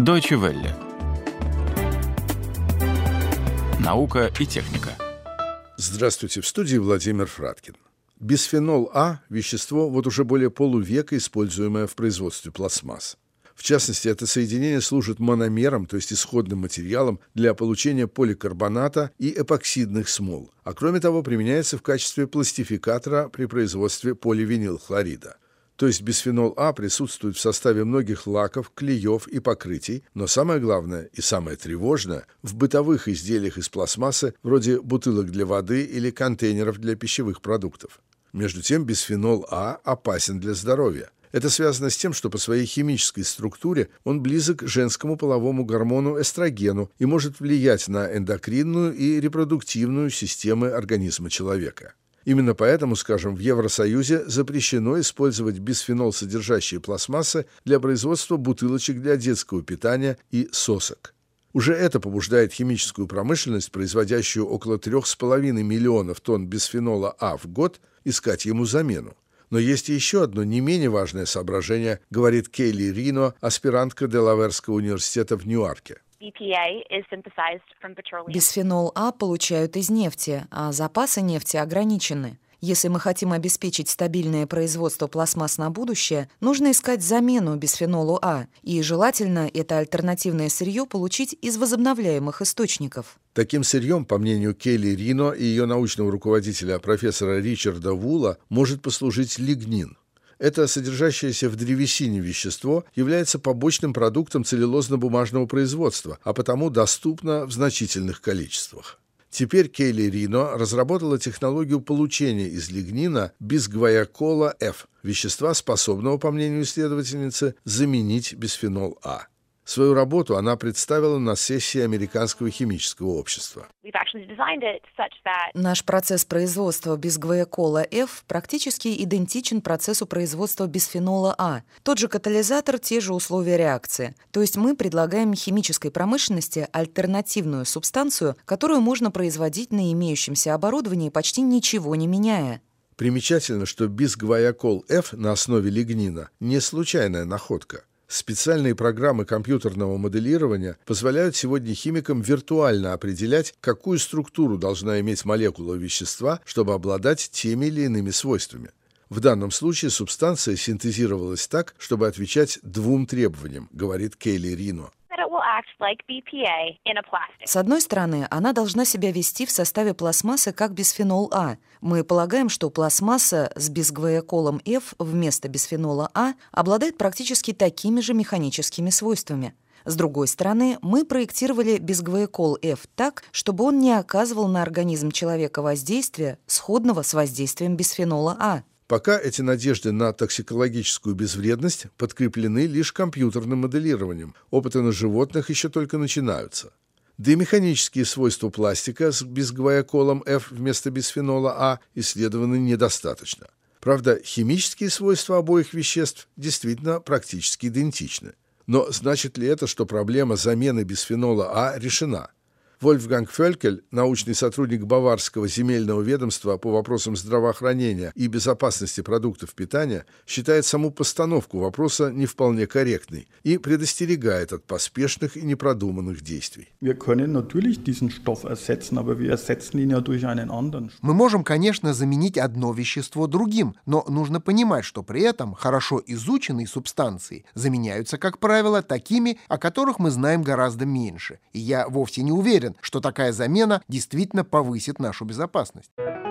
Deutsche Welle. Наука и техника. Здравствуйте, в студии Владимир Фраткин. Бисфенол А – вещество, вот уже более полувека используемое в производстве пластмасс. В частности, это соединение служит мономером, то есть исходным материалом для получения поликарбоната и эпоксидных смол, а кроме того применяется в качестве пластификатора при производстве поливинилхлорида. То есть бисфенол А присутствует в составе многих лаков, клеев и покрытий, но самое главное и самое тревожное – в бытовых изделиях из пластмассы, вроде бутылок для воды или контейнеров для пищевых продуктов. Между тем, бисфенол А опасен для здоровья. Это связано с тем, что по своей химической структуре он близок к женскому половому гормону эстрогену и может влиять на эндокринную и репродуктивную системы организма человека. Именно поэтому, скажем, в Евросоюзе запрещено использовать бисфенол, содержащие пластмассы, для производства бутылочек для детского питания и сосок. Уже это побуждает химическую промышленность, производящую около 3,5 миллионов тонн бисфенола А в год, искать ему замену. Но есть еще одно не менее важное соображение, говорит Кейли Рино, аспирантка Делаверского университета в Ньюарке. Бисфенол А получают из нефти, а запасы нефти ограничены. Если мы хотим обеспечить стабильное производство пластмасс на будущее, нужно искать замену бисфенолу А, и желательно это альтернативное сырье получить из возобновляемых источников. Таким сырьем, по мнению Кейли Рино и ее научного руководителя профессора Ричарда Вула, может послужить лигнин. Это содержащееся в древесине вещество является побочным продуктом целлюлозно-бумажного производства, а потому доступно в значительных количествах. Теперь Кейли Рино разработала технологию получения из лигнина бисгваякола F, вещества, способного, по мнению исследовательницы, заменить бисфенол А. Свою работу она представила на сессии Американского химического общества. Наш процесс производства бисгваякола F практически идентичен процессу производства бисфенола А. Тот же катализатор, те же условия реакции. То есть мы предлагаем химической промышленности альтернативную субстанцию, которую можно производить на имеющемся оборудовании, почти ничего не меняя. Примечательно, что бисгваякол F на основе лигнина не случайная находка. Специальные программы компьютерного моделирования позволяют сегодня химикам виртуально определять, какую структуру должна иметь молекула вещества, чтобы обладать теми или иными свойствами. В данном случае субстанция синтезировалась так, чтобы отвечать двум требованиям, говорит Кейли Рино. С одной стороны, она должна себя вести в составе пластмассы как бисфенол А. Мы полагаем, что пластмасса с бисгваяколом F вместо бисфенола А обладает практически такими же механическими свойствами. С другой стороны, мы проектировали бисгваякол F так, чтобы он не оказывал на организм человека воздействия, сходного с воздействием бисфенола А. Пока эти надежды на токсикологическую безвредность подкреплены лишь компьютерным моделированием. Опыты на животных еще только начинаются. Да и механические свойства пластика с бисгваяколом F вместо бисфенола А исследованы недостаточно. Правда, химические свойства обоих веществ действительно практически идентичны. Но значит ли это, что проблема замены бисфенола А решена? Вольфганг Фелькель, научный сотрудник Баварского земельного ведомства по вопросам здравоохранения и безопасности продуктов питания, считает саму постановку вопроса не вполне корректной и предостерегает от поспешных и непродуманных действий. Мы можем, конечно, заменить одно вещество другим, но нужно понимать, что при этом хорошо изученные субстанции заменяются, как правило, такими, о которых мы знаем гораздо меньше. И я вовсе не уверен, что такая замена действительно повысит нашу безопасность.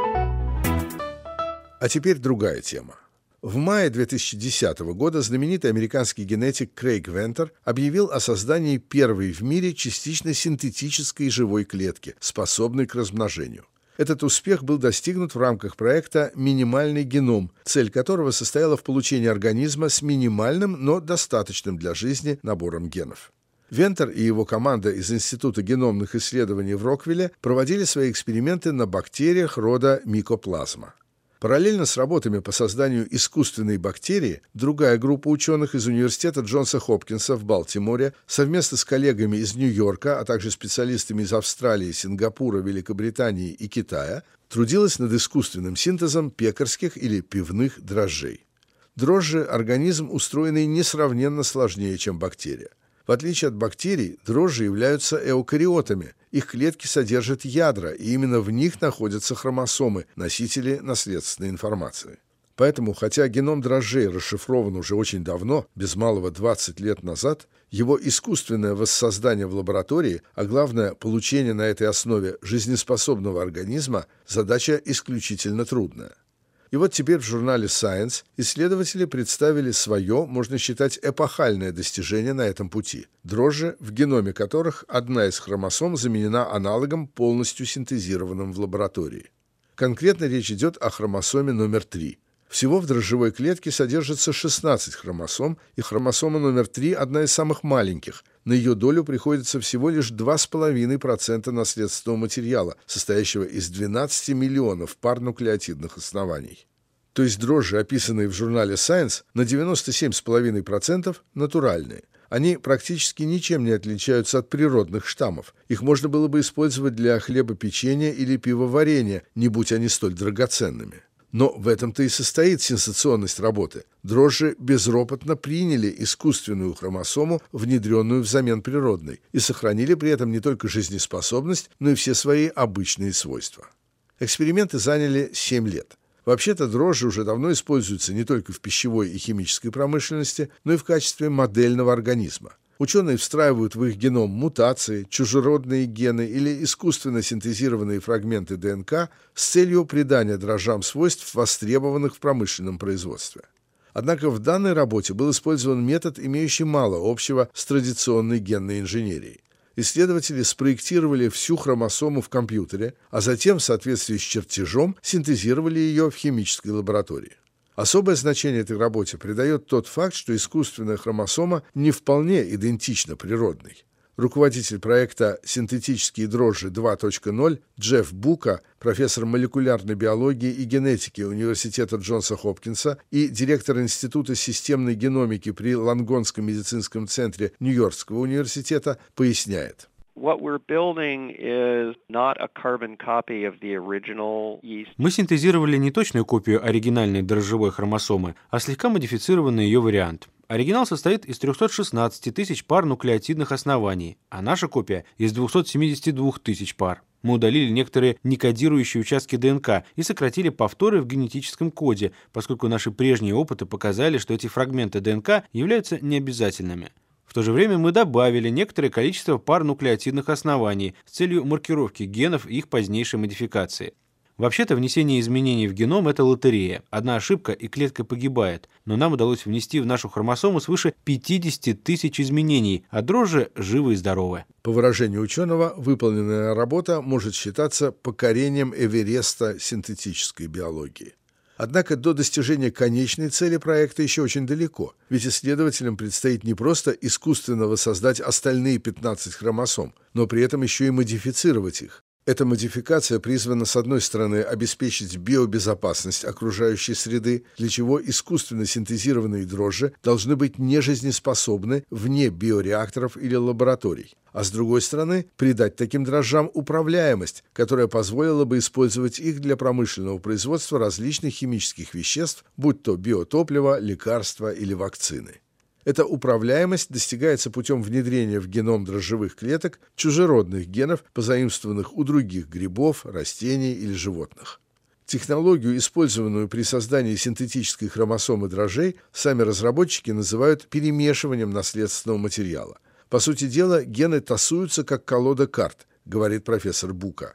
А теперь другая тема. В мае 2010 года знаменитый американский генетик Крейг Вентер объявил о создании первой в мире частично синтетической живой клетки, способной к размножению. Этот успех был достигнут в рамках проекта «Минимальный геном», цель которого состояла в получении организма с минимальным, но достаточным для жизни набором генов. Вентер и его команда из Института геномных исследований в Роквилле проводили свои эксперименты на бактериях рода микоплазма. Параллельно с работами по созданию искусственной бактерии, другая группа ученых из университета Джонса Хопкинса в Балтиморе совместно с коллегами из Нью-Йорка, а также специалистами из Австралии, Сингапура, Великобритании и Китая трудилась над искусственным синтезом пекарских или пивных дрожжей. Дрожжи – организм, устроенный несравненно сложнее, чем бактерия. В отличие от бактерий, дрожжи являются эукариотами. Их клетки содержат ядра, и именно в них находятся хромосомы, носители наследственной информации. Поэтому, хотя геном дрожжей расшифрован уже очень давно, без малого 20 лет назад, его искусственное воссоздание в лаборатории, а главное, получение на этой основе жизнеспособного организма, задача исключительно трудная. И вот теперь в журнале Science исследователи представили свое, можно считать, эпохальное достижение на этом пути – дрожжи, в геноме которых одна из хромосом заменена аналогом, полностью синтезированным в лаборатории. Конкретно речь идет о хромосоме номер 3. Всего в дрожжевой клетке содержится 16 хромосом, и хромосома номер 3 – одна из самых маленьких. На ее долю приходится всего лишь 2,5% наследственного материала, состоящего из 12 миллионов пар нуклеотидных оснований. То есть дрожжи, описанные в журнале Science, на 97,5% натуральные. Они практически ничем не отличаются от природных штаммов. Их можно было бы использовать для хлебопечения или пивоварения, не будь они столь драгоценными. Но в этом-то и состоит сенсационность работы. Дрожжи безропотно приняли искусственную хромосому, внедренную взамен природной, и сохранили при этом не только жизнеспособность, но и все свои обычные свойства. Эксперименты заняли 7 лет. Вообще-то дрожжи уже давно используются не только в пищевой и химической промышленности, но и в качестве модельного организма. Ученые встраивают в их геном мутации, чужеродные гены или искусственно синтезированные фрагменты ДНК с целью придания дрожжам свойств, востребованных в промышленном производстве. Однако в данной работе был использован метод, имеющий мало общего с традиционной генной инженерией. Исследователи спроектировали всю хромосому в компьютере, а затем в соответствии с чертежом синтезировали ее в химической лаборатории. Особое значение этой работе придает тот факт, что искусственная хромосома не вполне идентична природной. Руководитель проекта «Синтетические дрожжи 2.0» Джефф Бука, профессор молекулярной биологии и генетики Университета Джонса Хопкинса и директор Института системной геномики при Лонгонском медицинском центре Нью-Йоркского университета, поясняет. Мы синтезировали не точную копию оригинальной дрожжевой хромосомы, а слегка модифицированный ее вариант. Оригинал состоит из 316 тысяч пар нуклеотидных оснований, а наша копия – из 272 тысяч пар. Мы удалили некоторые некодирующие участки ДНК и сократили повторы в генетическом коде, поскольку наши прежние опыты показали, что эти фрагменты ДНК являются необязательными. В то же время мы добавили некоторое количество пар нуклеотидных оснований с целью маркировки генов и их позднейшей модификации. Вообще-то внесение изменений в геном – это лотерея. Одна ошибка, и клетка погибает. Но нам удалось внести в нашу хромосому свыше 50 тысяч изменений, а дрожжи живы и здоровы. По выражению ученого, выполненная работа может считаться покорением Эвереста синтетической биологии. Однако до достижения конечной цели проекта еще очень далеко, ведь исследователям предстоит не просто искусственно воссоздать остальные 15 хромосом, но при этом еще и модифицировать их. Эта модификация призвана, с одной стороны, обеспечить биобезопасность окружающей среды, для чего искусственно синтезированные дрожжи должны быть нежизнеспособны вне биореакторов или лабораторий, а с другой стороны, придать таким дрожжам управляемость, которая позволила бы использовать их для промышленного производства различных химических веществ, будь то биотопливо, лекарства или вакцины. Эта управляемость достигается путем внедрения в геном дрожжевых клеток чужеродных генов, позаимствованных у других грибов, растений или животных. Технологию, использованную при создании синтетической хромосомы дрожжей, сами разработчики называют перемешиванием наследственного материала. По сути дела, гены тасуются как колода карт, говорит профессор Бука.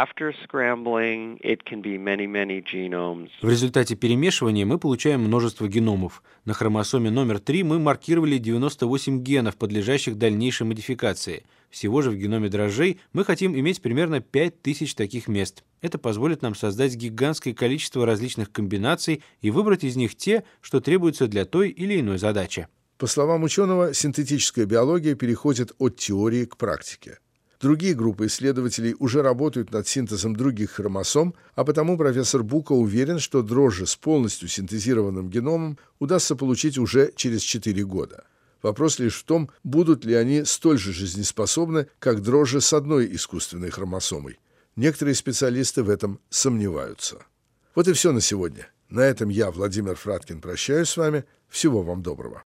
В результате перемешивания мы получаем множество геномов. На хромосоме номер 3 мы маркировали 98 генов, подлежащих дальнейшей модификации. Всего же в геноме дрожжей мы хотим иметь примерно 5000 таких мест. Это позволит нам создать гигантское количество различных комбинаций и выбрать из них те, что требуются для той или иной задачи. По словам ученого, синтетическая биология переходит от теории к практике. Другие группы исследователей уже работают над синтезом других хромосом, а потому профессор Бука уверен, что дрожжи с полностью синтезированным геномом удастся получить уже через 4 года. Вопрос лишь в том, будут ли они столь же жизнеспособны, как дрожжи с одной искусственной хромосомой. Некоторые специалисты в этом сомневаются. Вот и все на сегодня. На этом я, Владимир Фраткин, прощаюсь с вами. Всего вам доброго.